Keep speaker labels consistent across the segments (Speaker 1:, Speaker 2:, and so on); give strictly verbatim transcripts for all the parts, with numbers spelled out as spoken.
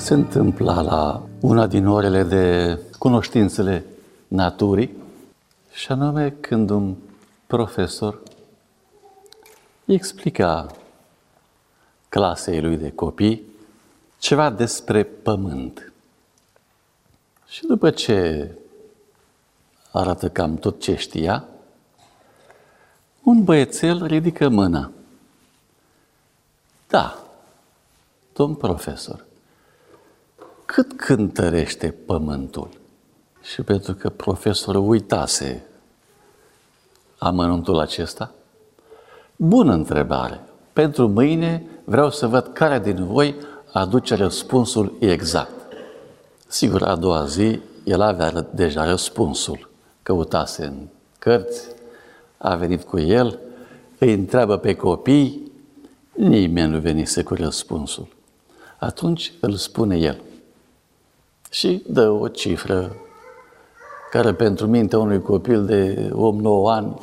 Speaker 1: se întâmpla la una din orele de cunoștințele naturii, și anume când un profesor explica clasei lui de copii ceva despre pământ. Și după ce arată cam tot ce știa, un băiețel ridică mâna. Da, domn profesor, cât cântărește pământul? Și pentru că profesorul uitase amănuntul acesta, bună întrebare. Pentru mâine vreau să văd care din voi aduce răspunsul exact. Sigur, a doua zi, el avea deja răspunsul. Căutase în cărți, a venit cu el, îi întreabă pe copii, nimeni nu venise cu răspunsul. Atunci îl spune el și dă o cifră care pentru mintea unui copil de opt nouă ani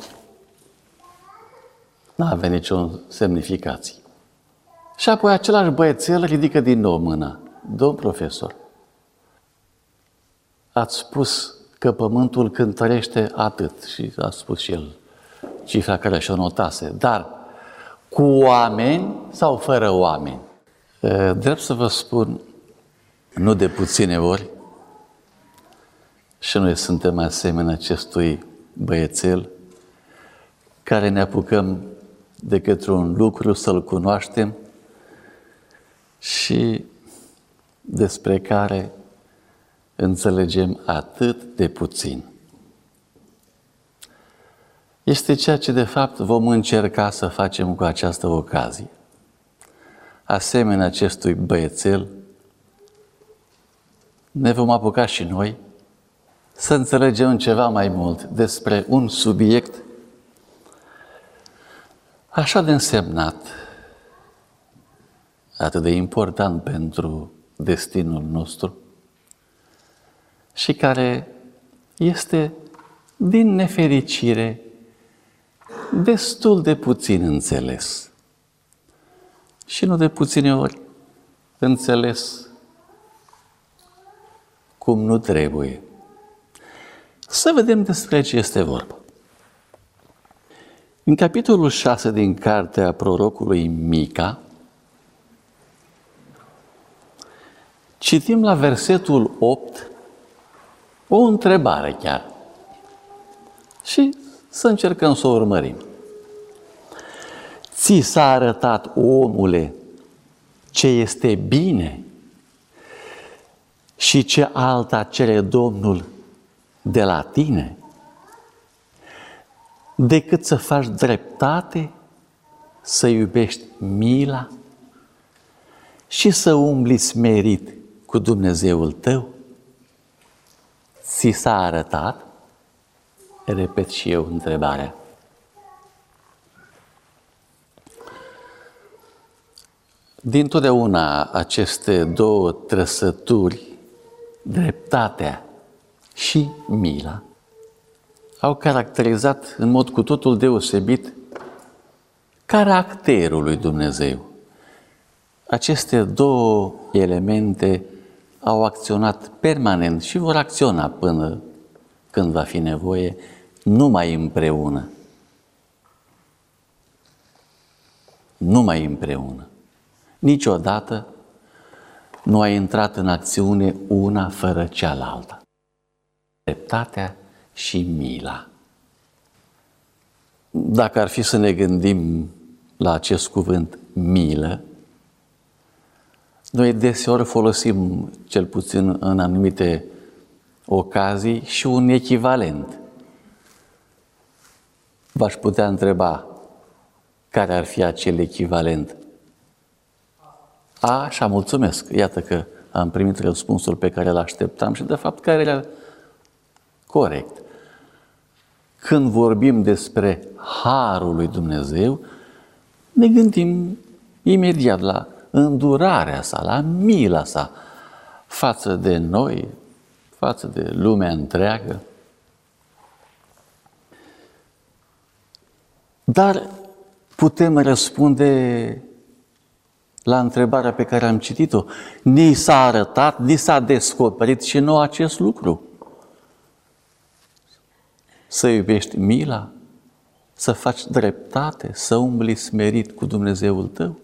Speaker 1: n-avea nicio semnificație. Și apoi același băiețel ridică din nou mâna. Domn profesor, ați spus că pământul cântărește atât și a spus și el cifra care și-o notase, dar cu oameni sau fără oameni? Drept să vă spun, nu de puține ori, și noi suntem asemenea acestui băiețel care ne apucăm de către un lucru să-l cunoaștem și despre care înțelegem atât de puțin. Este ceea ce de fapt vom încerca să facem cu această ocazie. Asemenea acestui băiețel, ne vom apuca și noi să înțelegem ceva mai mult despre un subiect așa de însemnat, atât de important pentru destinul nostru și care este, din nefericire, destul de puțin înțeles. Și nu de puține ori înțeles cum nu trebuie. Să vedem despre ce este vorba. În capitolul șase din cartea prorocului Mica, citim la versetul opt o întrebare chiar. Și să încercăm să o urmărim. Ți s-a arătat, omule, ce este bine și ce alta cere Domnul de la tine, decât să faci dreptate, să iubești mila și să umbli smerit cu Dumnezeul tău? Ți s-a arătat? Repet și eu întrebarea. Dintotdeauna aceste două trăsături, dreptatea și mila, au caracterizat în mod cu totul deosebit caracterul lui Dumnezeu. Aceste două elemente au acționat permanent și vor acționa până când va fi nevoie, numai împreună. Numai împreună. Niciodată nu a intrat în acțiune una fără cealaltă. Dreptatea și mila. Dacă ar fi să ne gândim la acest cuvânt milă, noi deseori folosim, cel puțin în anumite ocazii, și un echivalent. V-aș putea întreba care ar fi acel echivalent. A, așa, mulțumesc. Iată că am primit răspunsul pe care îl așteptam și, de fapt, care era corect. Când vorbim despre harul lui Dumnezeu, ne gândim imediat la îndurarea sa, la mila sa față de noi, față de lumea întreagă. Dar putem răspunde la întrebarea pe care am citit-o. Ni s-a arătat, ni s-a descoperit și nouă acest lucru. Să iubești mila, să faci dreptate, să umbli smerit cu Dumnezeul tău.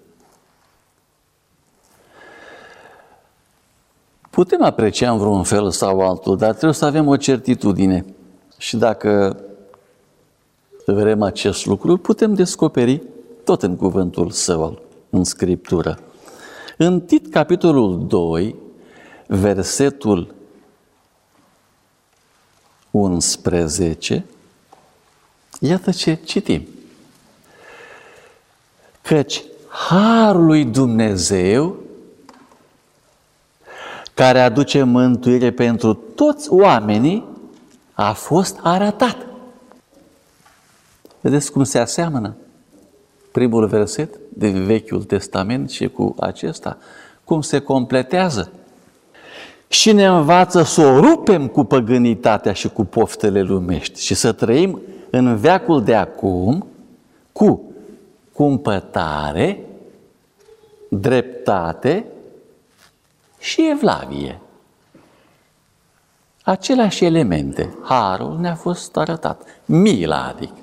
Speaker 1: Putem aprecia în vreun fel sau altul, dar trebuie să avem o certitudine. Și dacă vrem acest lucru, putem descoperi tot în cuvântul Său, în Scriptură. În Tit, capitolul doi, versetul unsprezece, iată ce citim. Căci harul lui Dumnezeu, care aduce mântuire pentru toți oamenii, a fost arătat. Vedeți cum se aseamănă primul verset de Vechiul Testament și cu acesta, cum se completează. Și ne învață să o rupem cu păgânitatea și cu poftele lumești și să trăim în veacul de acum cu cumpătare, dreptate și evlavie. Aceleași elemente. Harul ne-a fost arătat. Mila, adică.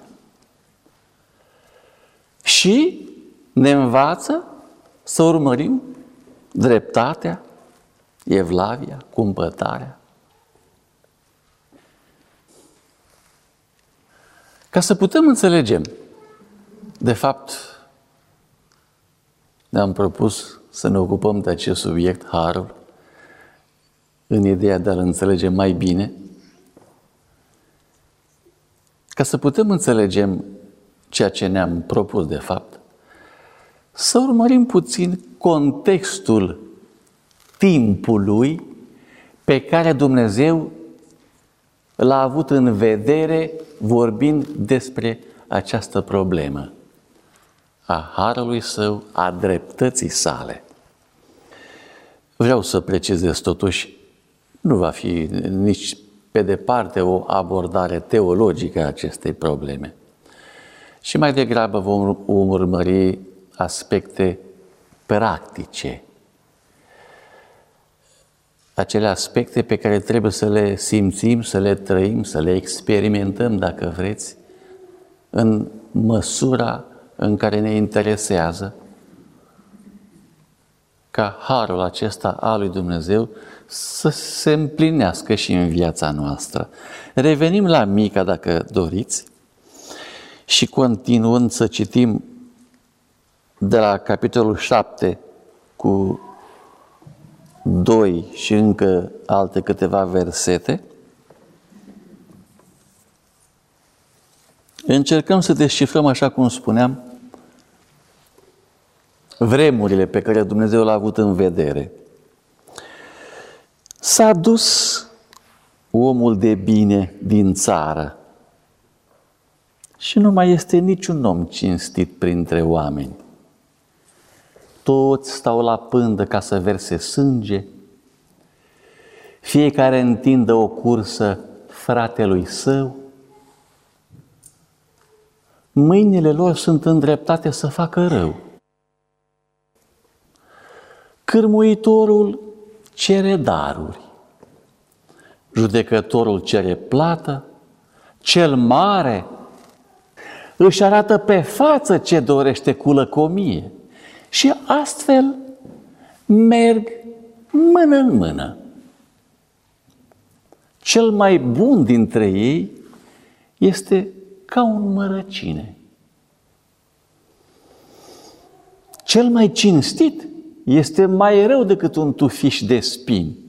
Speaker 1: Și ne învață să urmărim dreptatea, evlavia, cumpătarea. Ca să putem înțelegem, de fapt, ne-am propus să ne ocupăm de acest subiect, harul, în ideea de a-l înțelege mai bine, ca să putem înțelegem ceea ce ne-am propus de fapt, să urmărim puțin contextul timpului pe care Dumnezeu l-a avut în vedere vorbind despre această problemă a harului Său, a dreptății Sale. Vreau să precizez totuși, nu va fi nici pe departe o abordare teologică a acestei probleme. Și mai degrabă vom urmări aspecte practice. Acele aspecte pe care trebuie să le simțim, să le trăim, să le experimentăm, dacă vreți, în măsura în care ne interesează ca harul acesta al lui Dumnezeu să se împlinească și în viața noastră. Revenim la Mica, dacă doriți, și continuând să citim de la capitolul șapte cu doi și încă alte câteva versete, încercăm să descifrăm, așa cum spuneam, vremurile pe care Dumnezeu le-a avut în vedere. S-a dus omul de bine din țară și nu mai este niciun om cinstit printre oameni. Toți stau la pândă ca să verse sânge, fiecare întindă o cursă fratelui său, mâinile lor sunt îndreptate să facă rău. Cârmuitorul cere daruri, judecătorul cere plată, cel mare își arată pe față ce dorește cu lăcomie și astfel merg mână în mână. Cel mai bun dintre ei este ca un mărăcine. Cel mai cinstit este mai rău decât un tufiș de spini.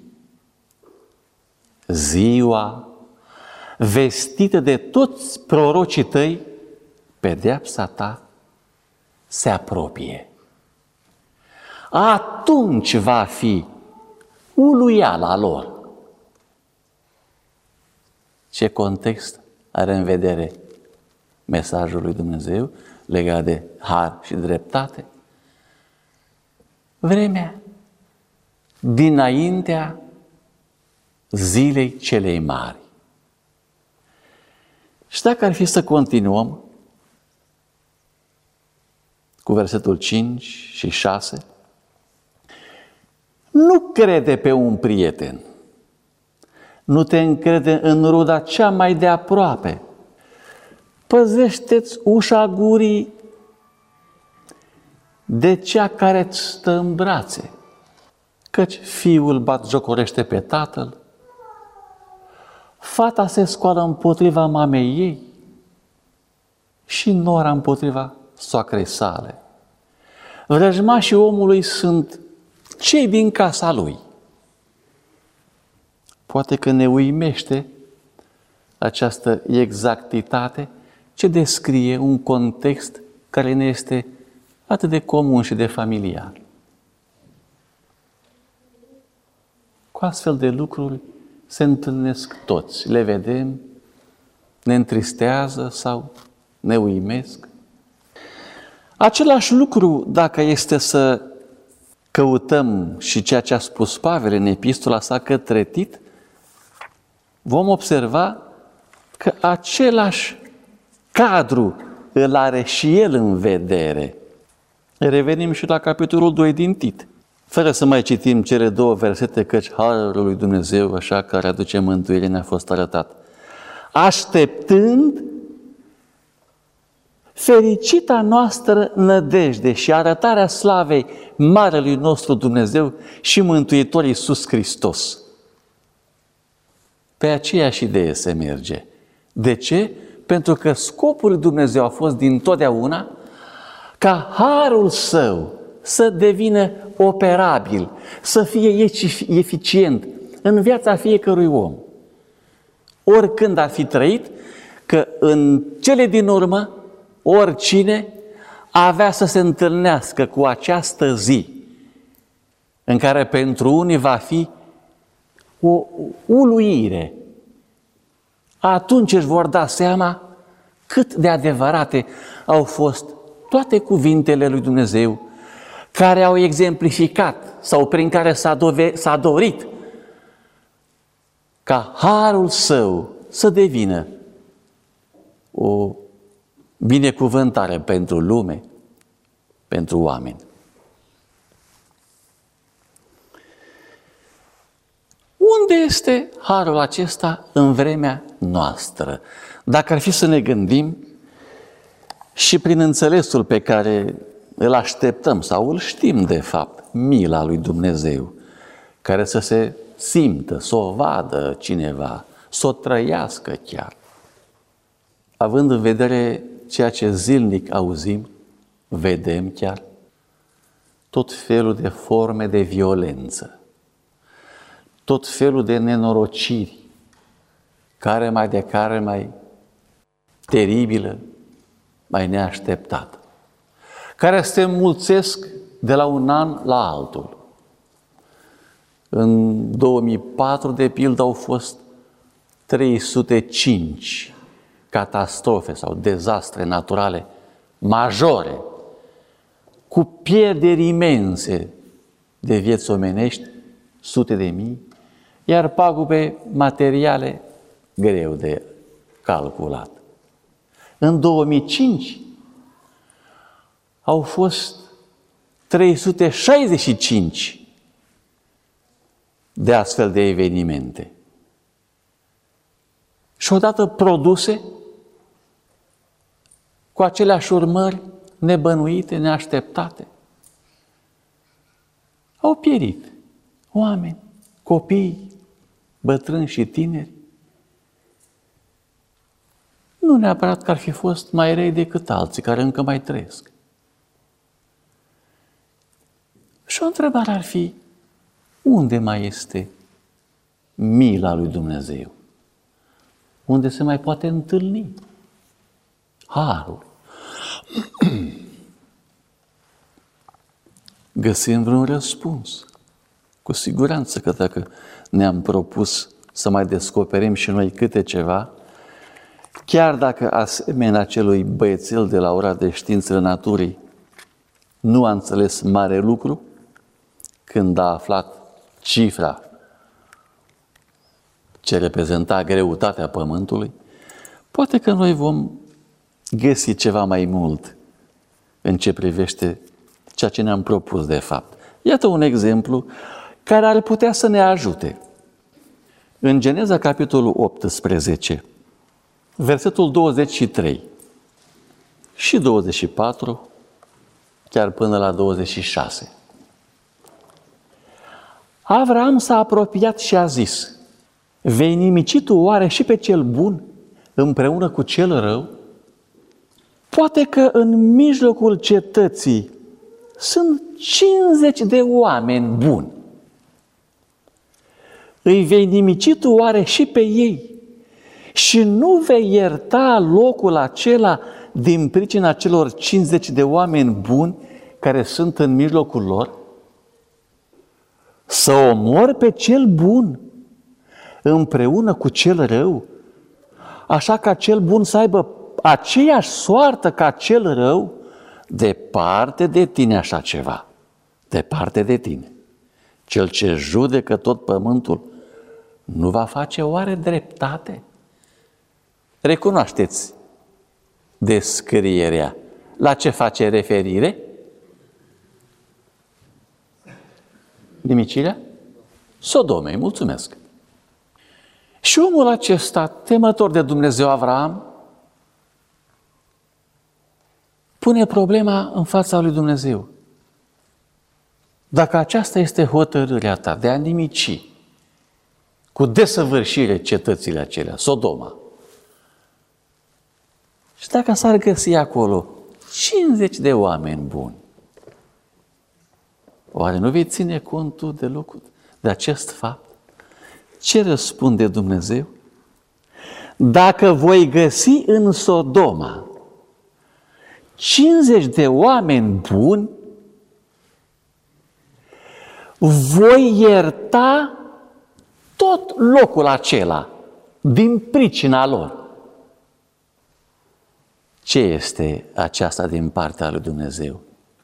Speaker 1: Ziua vestită de toți prorocii tăi, pedeapsa ta se apropie. Atunci va fi uluiala lor. Ce context are în vedere mesajul lui Dumnezeu legat de har și dreptate? Vremea dinaintea zilei celei mari. Și dacă ar fi să continuăm cu versetul cinci și șase, Nu crede pe un prieten. Nu te încrede în ruda cea mai de aproape. Păzește-ți ușa gurii de cea care îți stă în brațe, căci fiul batjocorește pe tatăl, fata se scoală împotriva mamei ei și nora împotriva soacrei sale. Vrăjmașii omului sunt cei din casa lui. Poate că ne uimește această exactitate ce descrie un context care ne este atât de comun și de familiar. Cu astfel de lucruri se întâlnesc toți, le vedem, ne întristează sau ne uimesc. Același lucru, dacă este să căutăm și ceea ce a spus Pavel în epistola sa către Tit, vom observa că același cadru îl are și el în vedere. Revenim și la capitolul doi din Tit. Fără să mai citim cele două versete, căci harul lui Dumnezeu, așa care aduce mântuire, ne-a fost arătat. Așteptând fericita noastră nădejde și arătarea slavei Marelui nostru Dumnezeu și Mântuitor Iisus Hristos. Pe aceeași idee se merge. De ce? Pentru că scopul lui Dumnezeu a fost dintotdeauna ca harul său să devină operabil, să fie eficient în viața fiecărui om. Oricând ar fi trăit, că în cele din urmă, oricine avea să se întâlnească cu această zi, în care pentru unii va fi o uluire. Atunci își vor da seama cât de adevărate au fost toate cuvintele lui Dumnezeu, care au exemplificat sau prin care s-a, dove- s-a dorit ca harul său să devină o binecuvântare pentru lume, pentru oameni. Unde este harul acesta în vremea noastră? Dacă ar fi să ne gândim și prin înțelesul pe care îl așteptăm sau îl știm de fapt, mila lui Dumnezeu, care să se simtă, să o vadă cineva, să o trăiască chiar. Având în vedere ceea ce zilnic auzim, vedem chiar, tot felul de forme de violență, tot felul de nenorociri, care mai de care mai teribilă, mai neașteptată, care se înmulțesc de la un an la altul. În două mii patru, de pildă, au fost trei sute cinci catastrofe sau dezastre naturale majore, cu pierderi imense de vieți omenești, sute de mii, iar pagube materiale greu de calculat. În două mii cinci au fost trei sute șaizeci și cinci de astfel de evenimente. Și odată produse cu aceleași urmări nebănuite, neașteptate. Au pierit oameni, copii, bătrâni și tineri. Nu neapărat că ar fi fost mai răi decât alții care încă mai trăiesc. Și o întrebare ar fi, unde mai este mila lui Dumnezeu? Unde se mai poate întâlni harul? Găsim vreun răspuns. Cu siguranță că dacă ne-am propus să mai descoperim și noi câte ceva, chiar dacă asemenea acelui băiețel de la ora de științele naturii nu a înțeles mare lucru, când a aflat cifra ce reprezenta greutatea Pământului, poate că noi vom găsi ceva mai mult în ce privește ceea ce ne-am propus de fapt. Iată un exemplu care ar putea să ne ajute. În Geneza, capitolul optsprezece, versetul douăzeci și trei și douăzeci și patru, chiar până la douăzeci și șase. Avram s-a apropiat și a zis: vei nimici tu oare și pe cel bun împreună cu cel rău? Poate că în mijlocul cetății sunt cincizeci de oameni buni. Îi vei nimici tu oare și pe ei și nu vei ierta locul acela din pricina celor cincizeci de oameni buni care sunt în mijlocul lor? Să omori pe cel bun împreună cu cel rău, așa ca cel bun să aibă aceeași soartă ca cel rău? Departe de tine așa ceva, departe de tine. Cel ce judecă tot pământul nu va face oare dreptate? Recunoașteți descrierea la ce face referire? Nimicirea Sodomei, mulțumesc. Și omul acesta, temător de Dumnezeu Avram, pune problema în fața lui Dumnezeu. Dacă aceasta este hotărârea ta de a nimici cu desăvârșire cetățile acelea, Sodoma, și dacă s-ar găsi acolo cincizeci de oameni buni, oare nu vei ține contul deloc de acest fapt? Ce răspunde Dumnezeu? Dacă voi găsi în Sodoma cincizeci de oameni buni, voi ierta tot locul acela din pricina lor. Ce este aceasta din partea lui Dumnezeu?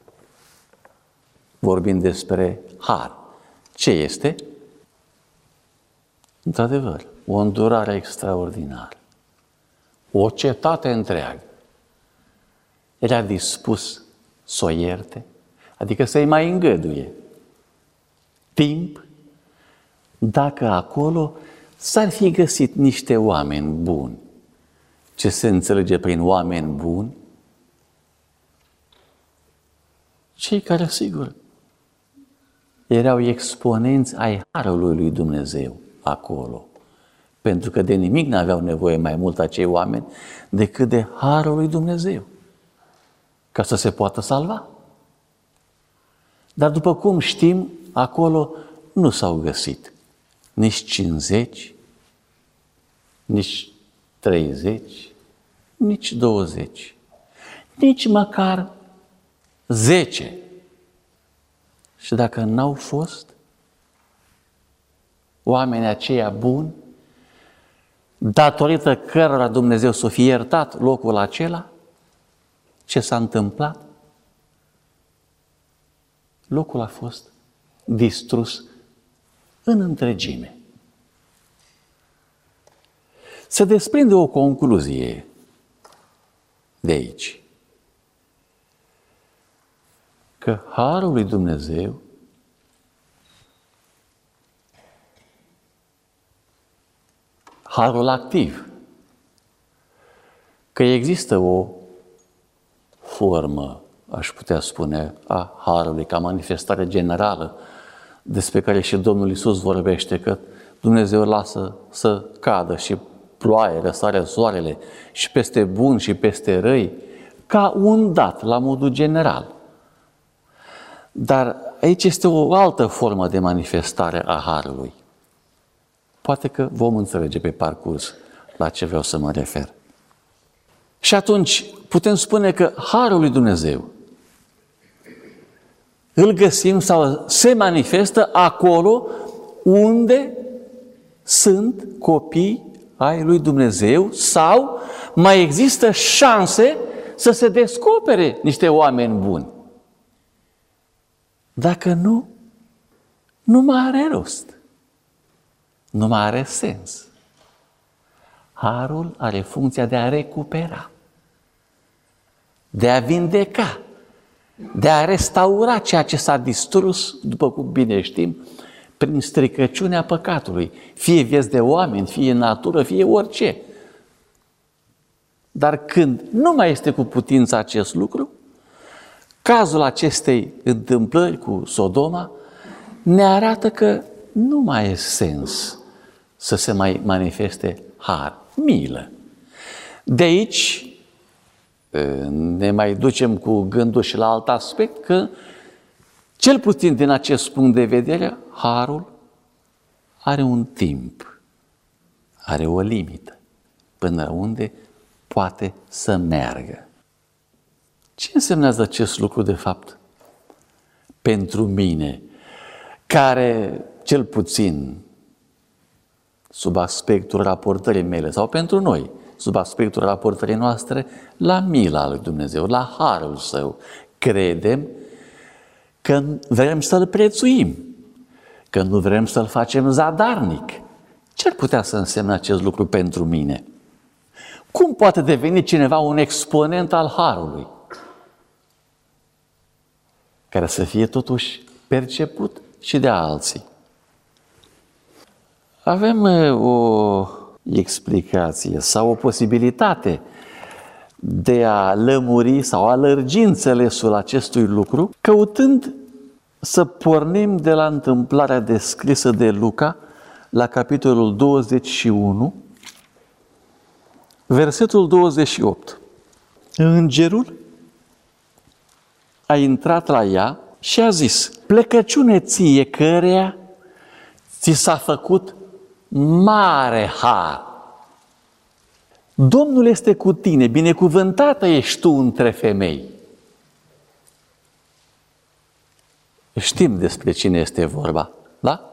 Speaker 1: Vorbim despre har. Ce este? Într-adevăr, o îndurare extraordinară. O cetate întreagă. Era dispus să o ierte, adică să-i mai îngăduie timp, dacă acolo s-ar fi găsit niște oameni buni. Ce se înțelege prin oameni buni? Cei care, sigur, erau exponenți ai harului lui Dumnezeu acolo, pentru că de nimic n-aveau nevoie mai mult acei oameni decât de harul lui Dumnezeu, ca să se poată salva. Dar după cum știm, acolo nu s-au găsit nici cincizeci, nici treizeci, nici douăzeci, nici măcar zece. Și dacă n-au fost oamenii aceia buni, datorită cărora Dumnezeu s-o fi iertat locul acela, ce s-a întâmplat? Locul a fost distrus în întregime. Se desprinde o concluzie de aici, că harul lui Dumnezeu harul activ, că există o formă, aș putea spune, a harului ca manifestare generală, despre care și Domnul Iisus vorbește, că Dumnezeu lasă să cadă și ploaie, răsare soarele și peste buni și peste răi, ca un dat, la modul general. Dar aici este o altă formă de manifestare a harului. Poate că vom înțelege pe parcurs la ce vreau să mă refer. Și atunci putem spune că harul lui Dumnezeu îl găsim sau se manifestă acolo unde sunt copii ai lui Dumnezeu sau mai există șanse să se descopere niște oameni buni. Dacă nu, nu mai are rost. Nu mai are sens. Harul are funcția de a recupera, de a vindeca, de a restaura ceea ce s-a distrus, după cum bine știm, prin stricăciunea păcatului, fie vieți de oameni, fie natură, fie orice. Dar când nu mai este cu putință acest lucru, cazul acestei întâmplări cu Sodoma ne arată că nu mai e sens să se mai manifeste har, milă. De aici ne mai ducem cu gândul și la alt aspect, că cel puțin din acest punct de vedere, harul are un timp, are o limită, până unde poate să meargă. Ce însemnează acest lucru de fapt? Pentru mine, care cel puțin sub aspectul raportării mele, sau pentru noi, sub aspectul raportării noastre, la mila lui Dumnezeu, la harul Său, credem că vrem să-L prețuim, că nu vrem să-L facem zadarnic. Ce ar putea să însemne acest lucru pentru mine? Cum poate deveni cineva un exponent al harului, care să fie totuși perceput și de alții? Avem o explicație sau o posibilitate de a lămuri sau a lărgi înțelesul acestui lucru, căutând să pornim de la întâmplarea descrisă de Luca la capitolul douăzeci și unu, versetul douăzeci și opt. Îngerul a intrat la ea și a zis: plecăciune ție căreia ți s-a făcut mare har. Domnul este cu tine, binecuvântată ești tu între femei. Știm despre cine este vorba, da?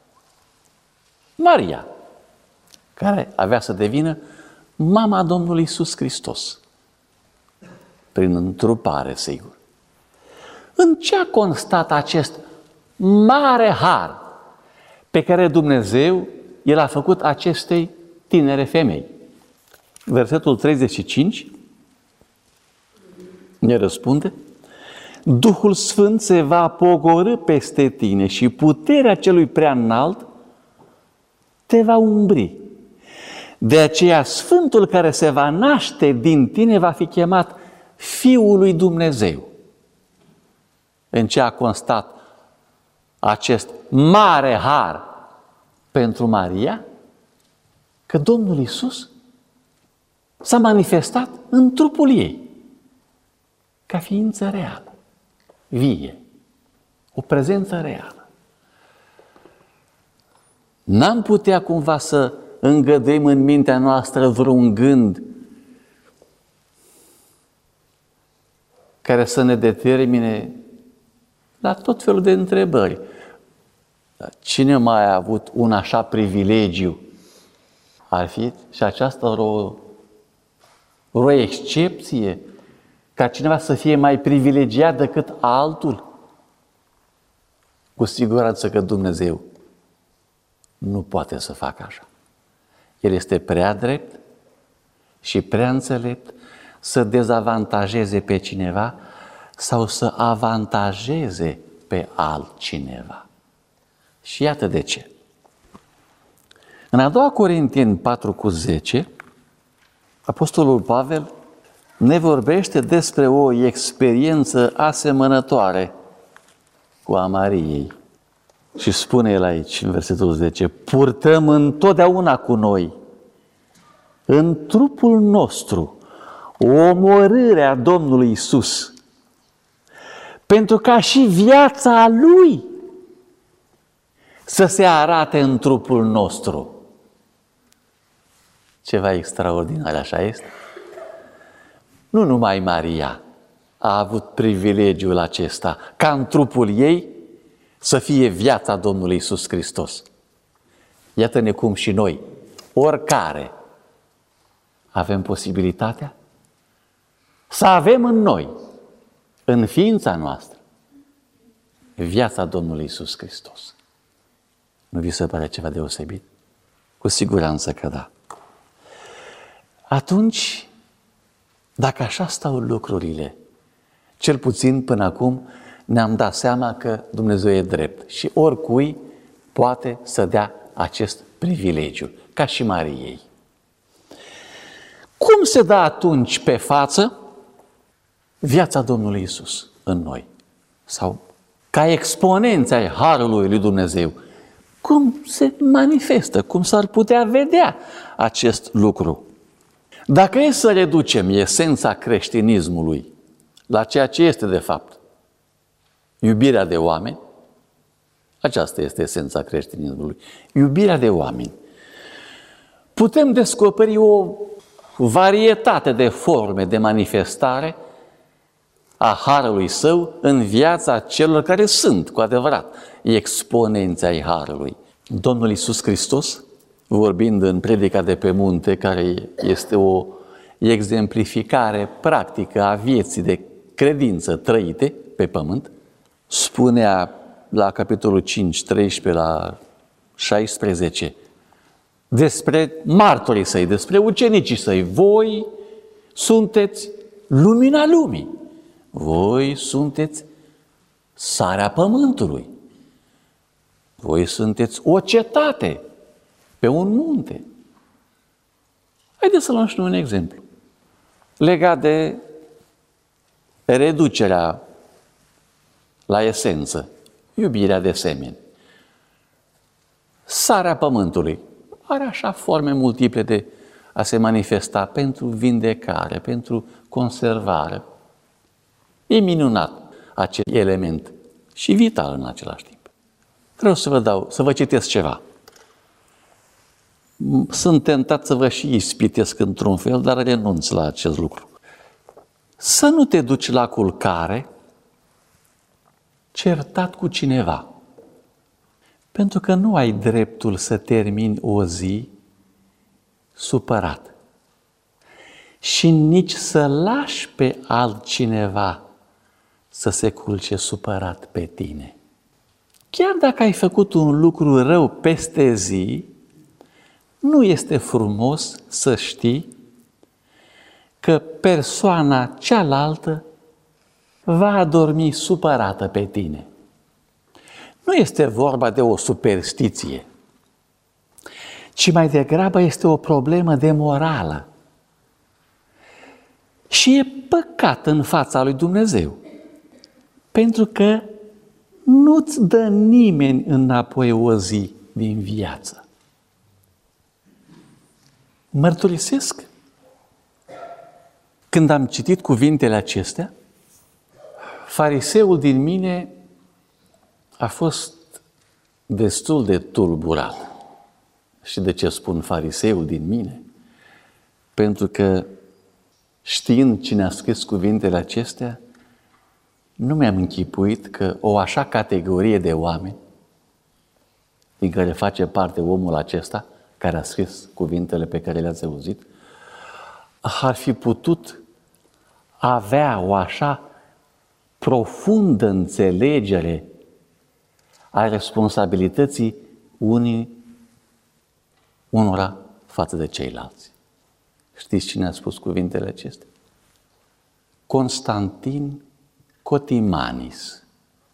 Speaker 1: Maria, care avea să devină mama Domnului Iisus Hristos, prin întrupare, sigur. În ce a constat acest mare har pe care Dumnezeu El a făcut acestei tinere femei? Versetul treizeci și cinci ne răspunde: Duhul Sfânt se va pogorî peste tine și puterea celui prea înalt te va umbri. De aceea Sfântul care se va naște din tine va fi chemat Fiul lui Dumnezeu. În ce a constat acest mare har pentru Maria? Că Domnul Iisus s-a manifestat în trupul ei, ca ființă reală, vie, o prezență reală. N-am putea cumva să îngăduim în mintea noastră vreun gând care să ne determine la tot felul de întrebări. Cine mai a avut un așa privilegiu? Ar fi și aceasta o, o excepție, ca cineva să fie mai privilegiat decât altul? Cu siguranță că Dumnezeu nu poate să facă așa. El este prea drept și prea înțelept să dezavantajeze pe cineva sau să avantajeze pe altcineva. Și iată de ce. În a doua Corinteni patru cu zece, Apostolul Pavel ne vorbește despre o experiență asemănătoare cu a Mariei. Și spune el aici, în versetul zece, purtăm întotdeauna cu noi, în trupul nostru, omorârea Domnului Iisus, pentru ca și viața Lui să se arate în trupul nostru. Ceva extraordinar, așa este? Nu numai Maria a avut privilegiul acesta, ca în trupul ei să fie viața Domnului Iisus Hristos. Iată-ne cum și noi, oricare, avem posibilitatea să avem în noi, în ființa noastră, viața Domnului Iisus Hristos. Nu vi se pare ceva deosebit? Cu siguranță că da. Atunci, dacă așa stau lucrurile, cel puțin până acum ne-am dat seama că Dumnezeu e drept și oricui poate să dea acest privilegiu, ca și Mariei. Cum se dă atunci pe față viața Domnului Iisus în noi? Sau ca exponenți ai Harului lui Dumnezeu, cum se manifestă, cum s-ar putea vedea acest lucru? Dacă e să reducem esența creștinismului la ceea ce este de fapt iubirea de oameni, aceasta este esența creștinismului, iubirea de oameni, putem descoperi o varietate de forme de manifestare a Harului Său în viața celor care sunt, cu adevărat, exponenți ai Harului. Domnul Iisus Hristos, vorbind în Predica de pe munte, care este o exemplificare practică a vieții de credință trăite pe pământ, spunea la capitolul cinci, treisprezece la șaisprezece, despre martorii săi, despre ucenicii săi: voi sunteți lumina lumii, voi sunteți sarea pământului, voi sunteți o cetate pe un munte. Haideți să luăm și noi un exemplu legat de reducerea la esență, iubirea de semeni. Sarea pământului are așa forme multiple de a se manifesta pentru vindecare, pentru conservare. E minunat acel element și vital în același timp. Vreau să vă dau, să vă citesc ceva. Sunt tentat să vă și ispitesc într-un fel, dar renunț la acest lucru. Să nu te duci la culcare certat cu cineva, pentru că nu ai dreptul să termini o zi supărat și nici să lași pe altcineva să se culce supărat pe tine. Chiar dacă ai făcut un lucru rău peste zi, nu este frumos să știi că persoana cealaltă va adormi supărată pe tine. Nu este vorba de o superstiție, ci mai degrabă este o problemă de morală. Și e păcat în fața lui Dumnezeu, pentru că nu-ți dă nimeni înapoi o zi din viață. Mărturisesc, când am citit cuvintele acestea, fariseul din mine a fost destul de tulburat. Și de ce spun fariseul din mine? Pentru că, știind cine a scris cuvintele acestea, nu mi-am închipuit că o așa categorie de oameni, din care face parte omul acesta, care a scris cuvintele pe care le-ați auzit, ar fi putut avea o așa profundă înțelegere a responsabilității unii unora față de ceilalți. Știți cine a spus cuvintele acestea? Constantin Cotimanis.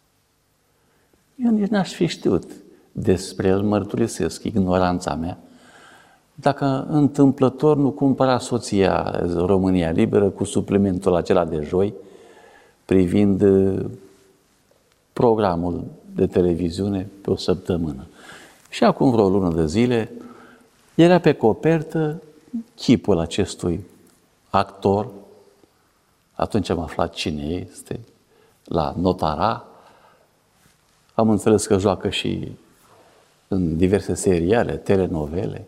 Speaker 1: Eu nici n-aș fi știut despre el, mărturisesc ignoranța mea, dacă întâmplător nu cumpăra soția România Liberă cu suplimentul acela de joi privind programul de televiziune pe o săptămână. Și acum vreo lună de zile era pe copertă chipul acestui actor. Atunci am aflat cine este, la Notara. Am înțeles că joacă și în diverse seriale, telenovele.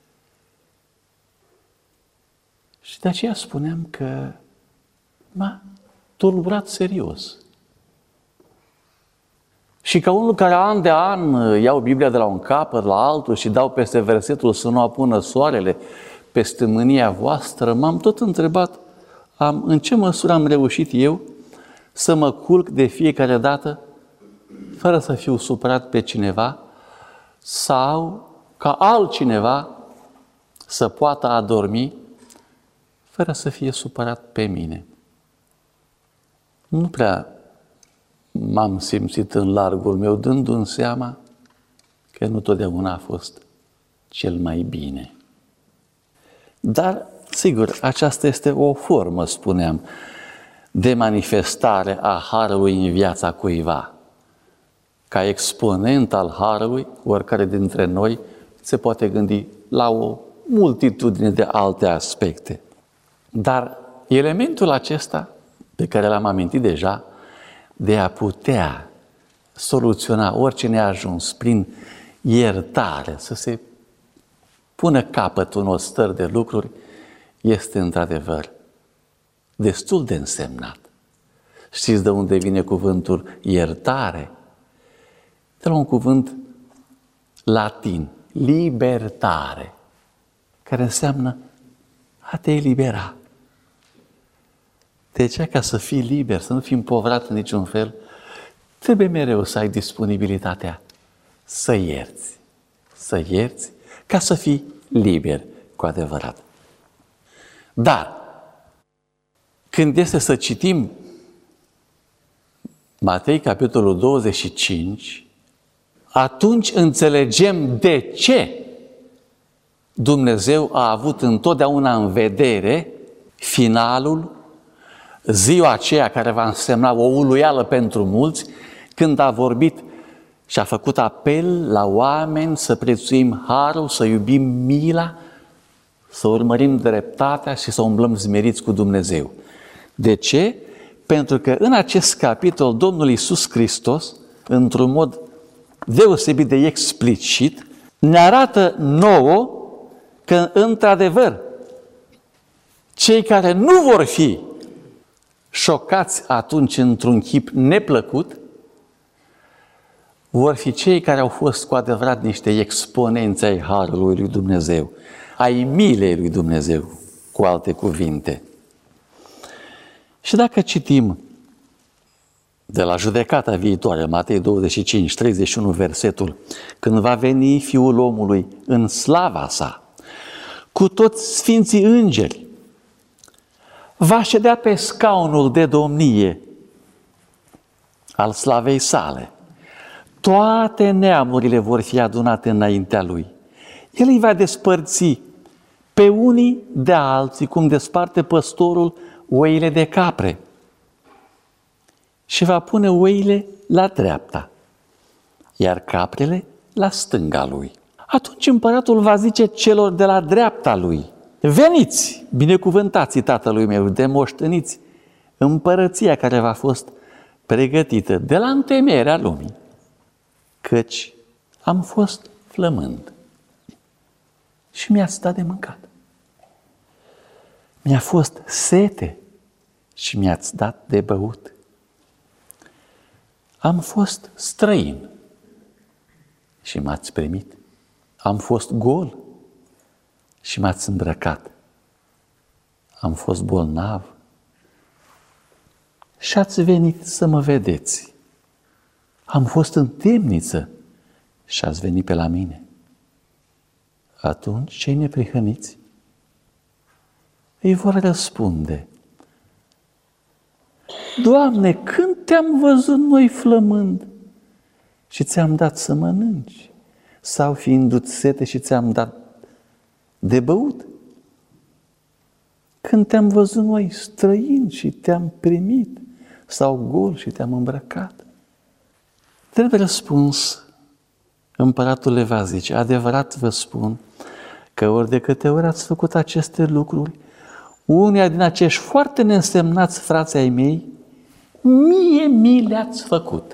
Speaker 1: Și de aceea spuneam că m-a tulburat serios. Și ca unul care an de an iau Biblia de la un capăt la altul și dau peste versetul să nu apună soarele peste mânia voastră, m-am tot întrebat am, în ce măsură am reușit eu să mă culc de fiecare dată fără să fiu supărat pe cineva sau ca altcineva să poată adormi fără să fie supărat pe mine. Nu prea m-am simțit în largul meu, dându-mi seama că că nu totdeauna a fost cel mai bine. Dar, sigur, aceasta este o formă, spuneam, de manifestare a harului în viața cuiva. Ca exponent al harului, oricare dintre noi se poate gândi la o multitudine de alte aspecte. Dar elementul acesta, pe care l-am amintit deja, de a putea soluționa orice neajuns prin iertare, să se pună capăt unor stări de lucruri, este într-adevăr destul de însemnat. Știți de unde vine cuvântul iertare? De la un cuvânt latin, libertare, care înseamnă a te elibera. De aceea, ca să fii liber, să nu fii împovărat în niciun fel, trebuie mereu să ai disponibilitatea să ierți, să ierți, ca să fii liber cu adevărat. Dar, când este să citim Matei, capitolul douăzeci și cinci, atunci înțelegem de ce Dumnezeu a avut întotdeauna în vedere finalul, ziua aceea care va însemna o uluială pentru mulți, când a vorbit și a făcut apel la oameni să prețuim harul, să iubim mila, să urmărim dreptatea și să umblăm smeriți cu Dumnezeu. De ce? Pentru că în acest capitol Domnul Iisus Hristos, într-un mod deosebit de explicit, ne arată nouă că, într-adevăr, cei care nu vor fi șocați atunci într-un chip neplăcut, vor fi cei care au fost cu adevărat niște exponenți ai harului lui Dumnezeu, ai milei lui Dumnezeu, cu alte cuvinte. Și dacă citim de la judecata viitoare, Matei douăzeci și cinci, treizeci și unu, versetul, când va veni Fiul omului în slava sa, cu toți sfinții îngeri, va ședea pe scaunul de domnie al slavei sale. Toate neamurile vor fi adunate înaintea lui. El îi va despărți pe unii de alții, cum desparte păstorul oile de capre, și va pune oile la dreapta, iar caprele la stânga lui. Atunci împăratul va zice celor de la dreapta lui: veniți, binecuvântați tatălui meu, demoșteniți împărăția care v-a fost pregătită de la întemeierea lumii, căci am fost flămând și mi-ați dat de mâncat. Mi-a fost sete și mi-ați dat de băut. Am fost străin și m-ați primit. Am fost gol și m-ați îmbrăcat. Am fost bolnav și ați venit să mă vedeți. Am fost în temniță și ați venit pe la mine. Atunci cei neprihăniți îi vor răspunde: Doamne, când te-am văzut noi flămând și ți-am dat să mănânci? Sau fiindu-ți sete și ți-am dat de băut? Când te-am văzut noi străin și te-am primit? Sau gol și te-am îmbrăcat? Trebuie răspuns, împăratul le va zice: adevărat vă spun că ori de câte ori ați făcut aceste lucruri uneia din acești foarte neînsemnați frați ai mei, mie mi le-ați făcut.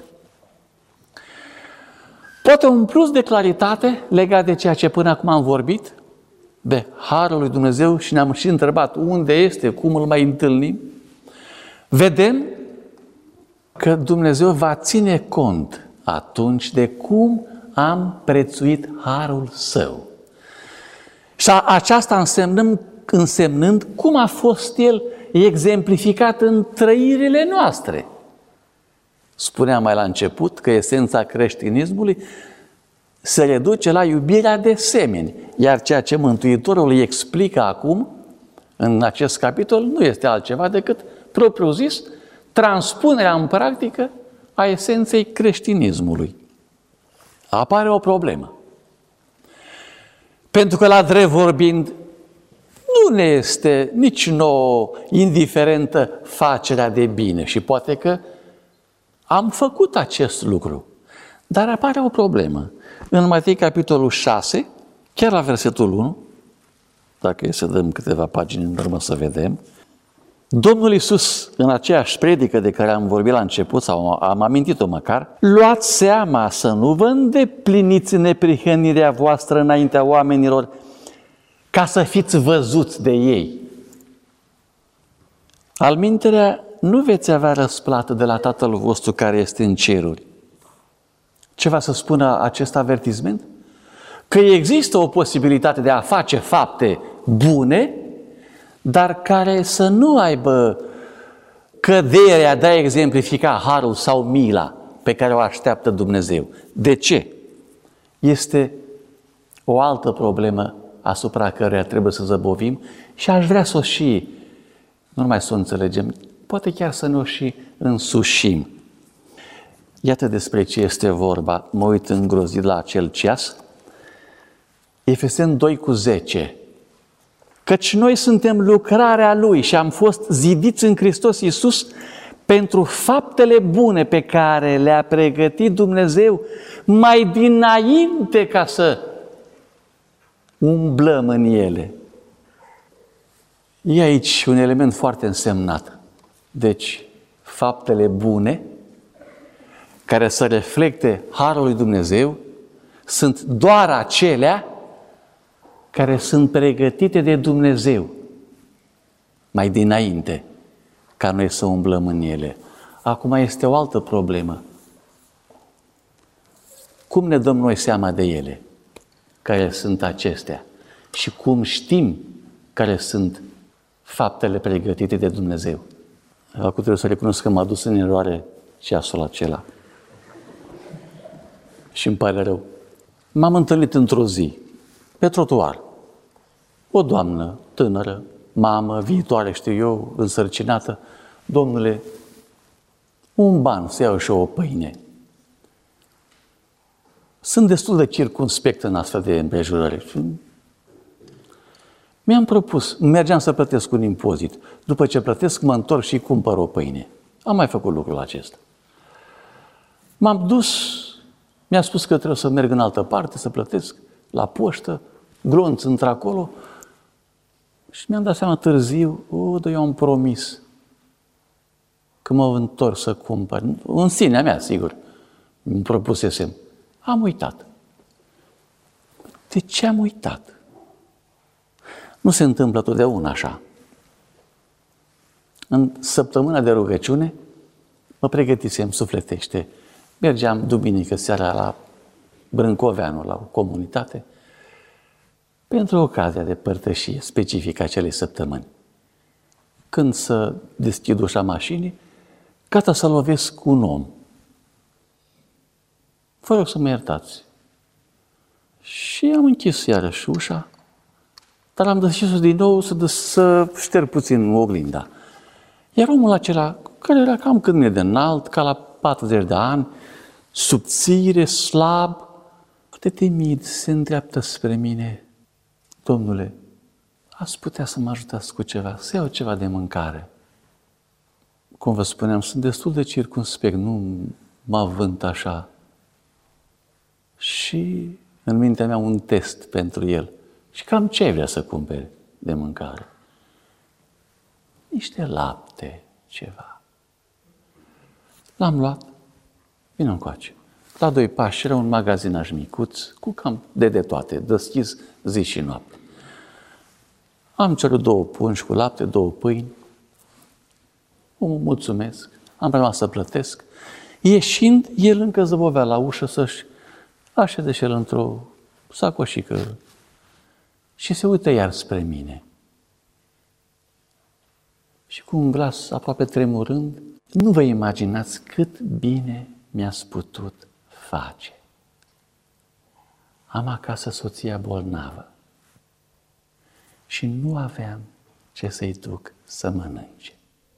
Speaker 1: Poate un plus de claritate legat de ceea ce până acum am vorbit, de harul lui Dumnezeu, și ne-am și întrebat unde este, cum îl mai întâlnim, vedem că Dumnezeu va ține cont atunci de cum am prețuit harul Său. Și aceasta însemnând, însemnând cum a fost El exemplificat în trăirile noastre. Spuneam mai la început că esența creștinismului se reduce la iubirea de semeni, iar ceea ce Mântuitorul îi explică acum, în acest capitol, nu este altceva decât, propriu zis, transpunerea în practică a esenței creștinismului. Apare o problemă. Pentru că la drept vorbind, nu ne este nici nouă indiferentă facerea de bine și poate că am făcut acest lucru. Dar apare o problemă. În Matei, capitolul șase, chiar la versetul unu, dacă e să dăm câteva pagini în urmă să vedem, Domnul Iisus, în aceeași predică de care am vorbit la început, sau am amintit-o măcar, luați seama să nu vă îndepliniți neprihănirea voastră înaintea oamenilor, ca să fiți văzuți de ei. Alminterea, nu veți avea răsplată de la Tatăl vostru care este în ceruri. Ce va să spună acest avertisment? Că există o posibilitate de a face fapte bune, dar care să nu aibă căderea de a exemplifica harul sau mila pe care o așteaptă Dumnezeu. De ce? Este o altă problemă asupra căreia trebuie să zăbovim și aș vrea să o și, nu numai să o înțelegem, poate chiar să ne o și însușim. Iată despre ce este vorba. Mă uit îngrozit la acel ceas. Efeseni doi cu zece. Căci noi suntem lucrarea Lui și am fost zidiți în Hristos Iisus pentru faptele bune pe care le-a pregătit Dumnezeu mai dinainte ca să umblăm în ele. E aici un element foarte însemnat. Deci, faptele bune care să reflecte harul lui Dumnezeu sunt doar acelea care sunt pregătite de Dumnezeu mai dinainte ca noi să umblăm în ele. Acum este o altă problemă. Cum ne dăm noi seama de ele? Care sunt acestea? Și cum știm care sunt faptele pregătite de Dumnezeu? Acum trebuie să recunosc că m-a dus în eroare ceasul acela. Și îmi pare rău. M-am întâlnit într-o zi, pe trotuar, o doamnă tânără, mamă, viitoare, știu eu, însărcinată, domnule, un ban, să iau și eu o pâine. Sunt destul de circumspect în astfel de împrejurări. Mi-am propus, mergeam să plătesc un impozit. După ce plătesc, mă întorc și cumpăr o pâine. Am mai făcut lucrul acesta. M-am dus, mi-a spus că trebuie să merg în altă parte, să plătesc la poștă, glonț într-acolo. Și mi-am dat seama târziu, o, dar eu am promis că mă întorc să cumpăr. În sinea mea, sigur, îmi propusesem. Am uitat. De ce am uitat? Nu se întâmplă totdeauna așa. În săptămâna de rugăciune mă pregătisem sufletește. Mergeam duminică seara la Brâncoveanu, la o comunitate, pentru ocazia de părtășie specifică acelei săptămâni. Când să deschid ușa mașinii, gata să lovesc un om. Vă rog să mă iertați. Și am închis iarăși ușa, dar am deschis-o din nou să, să șterg puțin oglinda. Iar omul acela, care era cam cât mine de înalt, ca la patruzeci de ani, subțire, slab, foarte timid, se îndreaptă spre mine. Domnule, ați putea să mă ajutați cu ceva, să iau ceva de mâncare. Cum vă spuneam, sunt destul de circumspect, nu mă avânt așa. Și în mintea mea un test pentru el. Și cam ce vrea să cumpere de mâncare? Niște lapte, ceva. L-am luat, vină încoace. La doi pași era un magazinaj micuț, cu cam de de toate, deschis zi și noapte. Am cerut două pungi cu lapte, două pâini. O mulțumesc, am rămas să plătesc. Ieșind, el încă zăbovea la ușă să-și așeze și el într-o sacoșică și se uită iar spre mine. Și cu un glas aproape tremurând, nu vă imaginați cât bine mi-ați putut face. Am acasă soția bolnavă și nu aveam ce să-i duc să mănânce.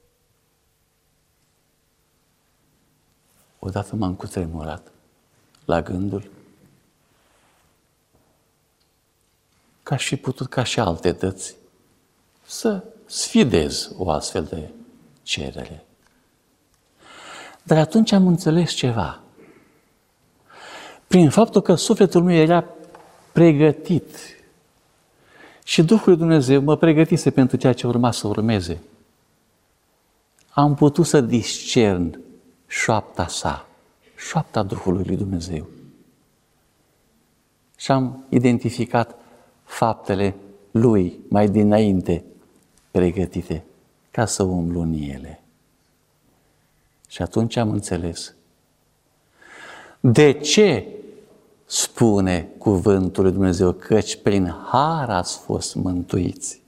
Speaker 1: Odată m-am cutremurat la gândul că aș fi putut, ca și alte dăți, să sfidez o astfel de cerere. Dar atunci am înțeles ceva. Prin faptul că sufletul meu era pregătit și Duhul lui Dumnezeu mă pregătise pentru ceea ce urma să urmeze, am putut să discern șoapta sa, șoapta Duhului lui Dumnezeu. Și am identificat faptele lui mai dinainte pregătite ca să umblu în ele. Și atunci am înțeles de ce spune cuvântul lui Dumnezeu, căci prin har ați fost mântuiți.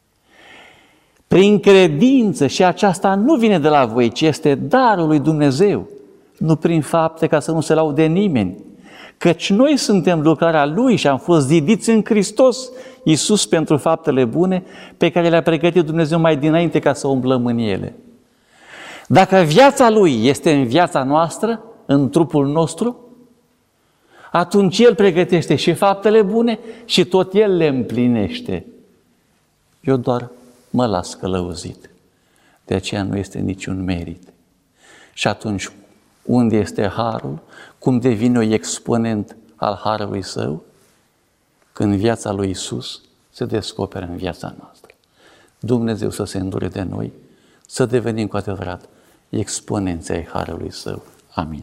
Speaker 1: Prin credință, și aceasta nu vine de la voi, ci este darul lui Dumnezeu, nu prin fapte, ca să nu se laude nimeni. Căci noi suntem lucrarea Lui și am fost zidiți în Hristos Iisus pentru faptele bune pe care le-a pregătit Dumnezeu mai dinainte ca să umblăm în ele. Dacă viața Lui este în viața noastră, în trupul nostru, atunci El pregătește și faptele bune și tot El le împlinește. Eu doar mă las călăuzit. De aceea nu este niciun merit. Și atunci, unde este harul? Cum devine eu exponent al harului Său? Când viața lui Iisus se descoperă în viața noastră. Dumnezeu să se îndure de noi, să devenim cu adevărat exponenții ai harului Său. Amin.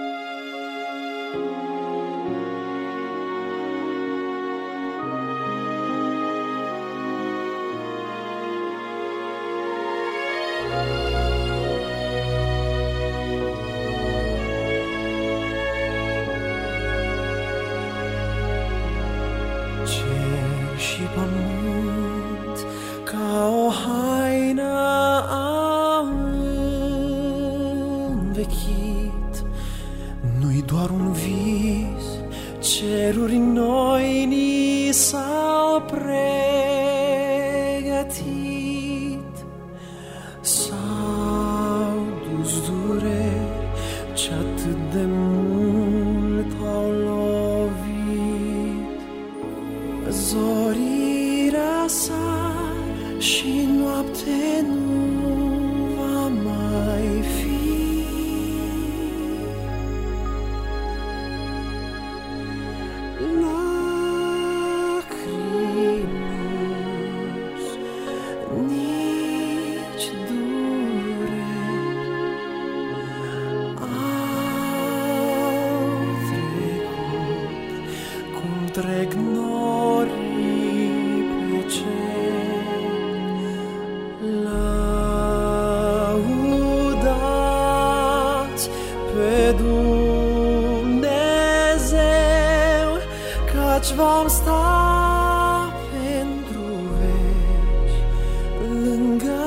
Speaker 2: Cer și pământ ca o haină au învechit, nu-i doar un vis, ceruri noi ni s-au pregătit. S-au dus dureri ce atât de mult au lovit. Zorii răsar și noapte nu va mai fi. Lacrimus, nici dureri au trecut cum trec norii pe cer. Lăudați pe Dumnezeu, căci vom sta pentru veci lângă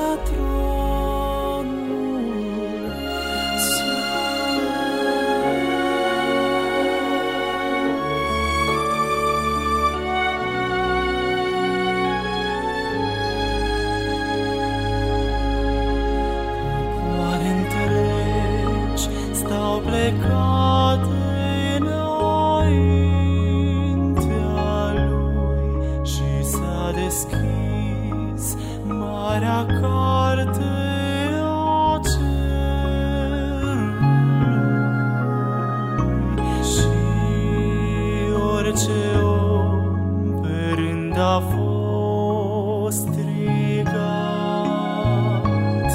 Speaker 2: tronul Său. Popoare întregi stau plecate înaintea Lui și s-a deschis marea carte a cerului și orice om pe rând a fost strigat.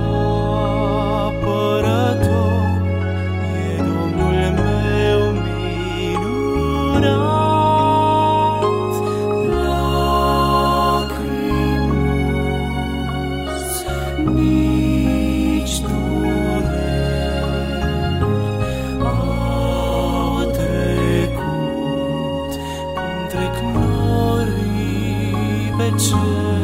Speaker 2: Apărător e Domnul meu minunat. Lacrimus, nici dureri au trecut cum trec norii pe cer.